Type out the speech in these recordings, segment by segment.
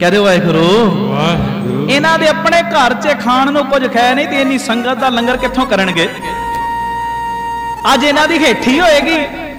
कहते वाहिगुरू। इन्हां दे अपने घर च खाण नूं कुछ खै नहीं ते इन्नी संगत दा लंगर कित्थों करनगे। अज इन्हां दी हेठी होएगी।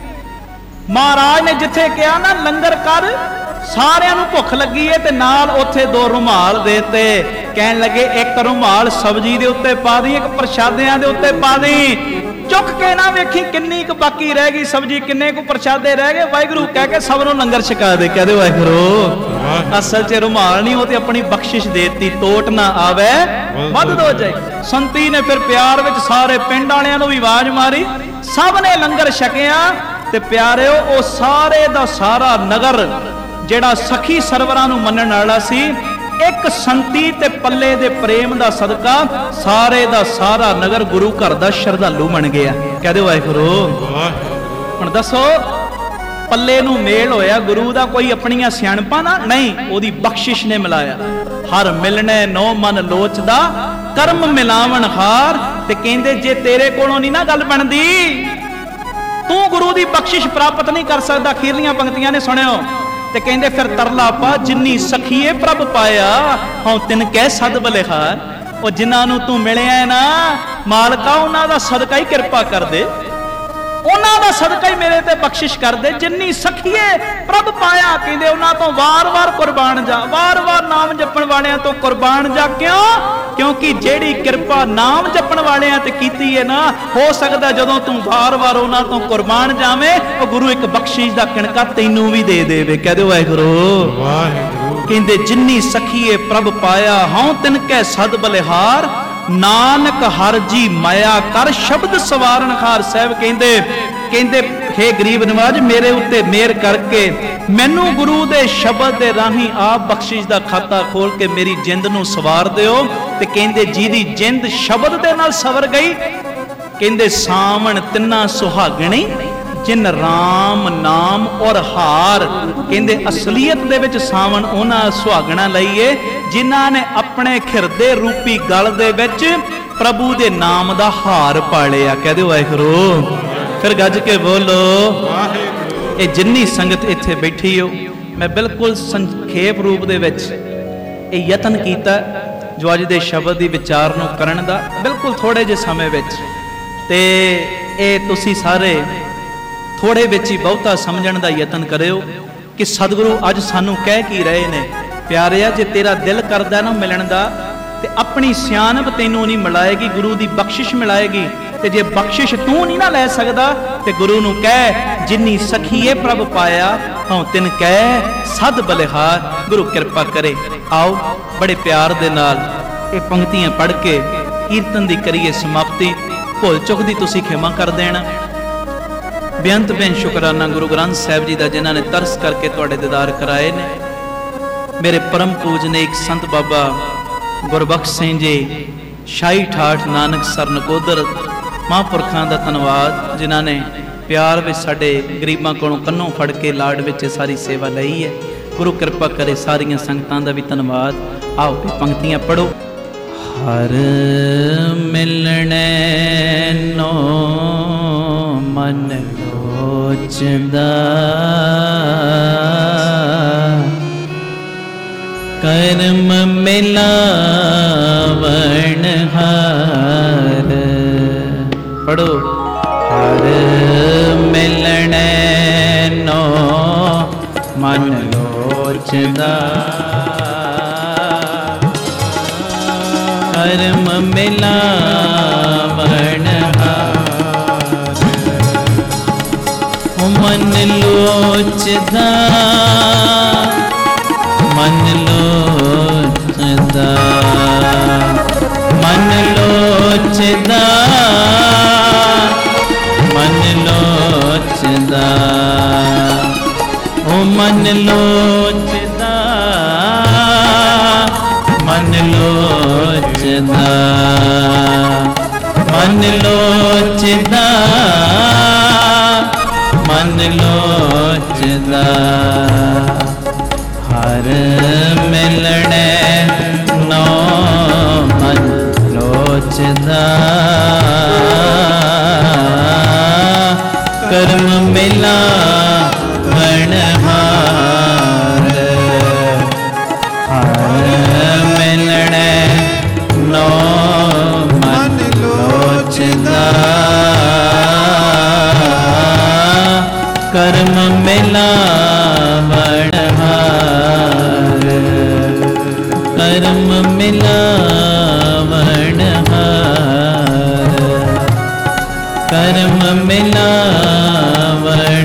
महाराज ने जिथे कहा ना लंगर कर, सारियां नूं भुख लगी है ते नाल उत्थे 2 रुमाल देते। कहन लगे एक रुमाल सब्जी दे उत्ते पा दी, एक प्रशादियां दे उत्ते पा दी। चुक के ना वेखी किन्नी क बाकी रह गई सब्जी, किन्ने को प्रशादे रह गए। वाहिगुरू कह के सब नूं लंगर छका दे। कहदे वाहिगुरू। असल च रुमाल नहीं, वो ते अपनी बख्शिश देती, टोट ना आवे वध दो जाए। संती ने फिर प्यार विच सारे पिंड वालियां नूं भी आवाज मारी, सब ने लंगर छकिया ते प्यारिओ ओ सारे दा सारा नगर जेड़ा सखी सरवरां नूं मनण वाला सी, एक संती ते पल्ले दे प्रेम दा सदका सारे दा सारा नगर गुरु घर दा श्रद्धालु बन गया। कहदे वाहिगुरू। हुण दसो पल्ले नूं मेल होया गुरु दा कोई अपनियां सियाणपां ना नहीं, ओदी बख्शिश ने मिलाया। हर मिलने नो मन लोचदा, कर्म मिलावण हार। ते कहंदे जे तेरे कोलों नहीं ना गल बनदी, तू गुरु दी बख्शिश प्राप्त नहीं कर सकदा। अखीरलियां पंक्तियां ने सुनियो ते कहंदे फिर तरला पा जिन्नी सखीए प्रभ पाया, हूं तिन कह सद बलिहार। ओ जिन्हां नूं तू मिलिया है ना मालका, उन्हां दा सदका ही किरपा कर दे, उन्हां दा सदका ही मेरे ते बख्शिश कर दे। जिन्नी सखीए प्रभ पाया, कहंदे उन्हां तो वार-वार कुर्बान जा, वार-वार नाम जपण वालियां तो कुर्बान जा। क्यों? क्योंकि जेड़ी किरपा नाम जपण वालियां ते कीती है ना, हो सकदा जदों तू वार-वार उन्हां तो कुर्बान जावे, ओ गुरु एक बख्शिश दा किणका तैनूं भी दे देवे। कह दो वाहिगुरू। कहंदे जिन्नी सखीए प्रभ पाया, हूं तिन कै सद बलिहार। नानक हर जी माया कर, शब्द सवारण हार। साहब कहंदे हे गरीब नवाज, मेरे उत्ते मेहर करके मैनू गुरु दे शब्द दे राही आप बख्शिश दा खाता खोल के मेरी जिंद नूं सवार दिओ। ते कहंदे जिहदी जिंद शब्द दे नाल सवर गई, कहंदे सावण तिन्ना सुहागणी, जिन राम नाम और हार। कहंदे असलीयत दे विच सावण उन्हां सुहागणा लईए जिन्हां ने अपने खिरदे रूपी गल दे विच प्रभु दे नाम दा हार पालिया। कह दो वाहिगुरू। फिर गज के बोलो। ये जिन्नी संगत इत्थे बैठी हो, मैं बिल्कुल संखेप रूप दे विच ये यतन कीता जो अज दे शब्द दी विचार नूं करन दा, बिल्कुल थोड़े जे समय विच। ते ये तुसी सारे थोड़े विच ही बहुता समझण दा यतन करियो कि सतगुरु अज सानू कह की रहे ने। प्यारिया, जे तेरा दिल करदा ना मिलण दा, ते अपनी सियाणप तैनूं नहीं मिलाएगी, गुरु दी बख्शिश मिलाएगी। ते जे बख्शिश तू नहीं ना लै सकदा, ते गुरु नूं कह जिन्नी सखीए प्रभ पाया, हूं तिन कह सद बलिहार। गुरु कृपा करे। आओ बड़े प्यार दे नाल ये पंक्तियां पढ़ के कीर्तन दी करिए समाप्ति। भुल चुक दी तुसीं खिमा कर देना। बेअंत बेन शुकराना गुरु ग्रंथ साहिब जी का, जिन्होंने तरस करके तुहाडे दीदार कराए ने। मेरे परम पूजनीक संत बाबा गुरबख्श सिंह जी, शाही ठाठ नानक सर नकोदर महापुरखों का धन्यवाद, जिन्होंने प्यार में साडे गरीबां कोलों कन्नों फड़ के लाड विच सारी सेवा लई है। गुरु कृपा करे। सारियां संगतां दा भी धन्यवाद। आओ पंक्तियां पढ़ो। हर मिलने नो मन लोचदा, कर्म मिलावण हार। पढ़ो। हर मिलने नो मन लोचदा, कर्म मिलावण हार। मन लोचदा, मन लोचदा, मन लोचदा, मन लोचदा, ओ मन लोचदा, मन लोचदा, मन लोचदा, मन लोचदा। हर मिलने नो मन लोचदा, कर्म मिलावण हार। ਕਰਮ ਮਿਲਾਵਣ ਹਾਰ, ਕਰਮ ਮਿਲਾਵਣ ਹਾਰ, ਕਰਮ ਮਿਲਾਵਣ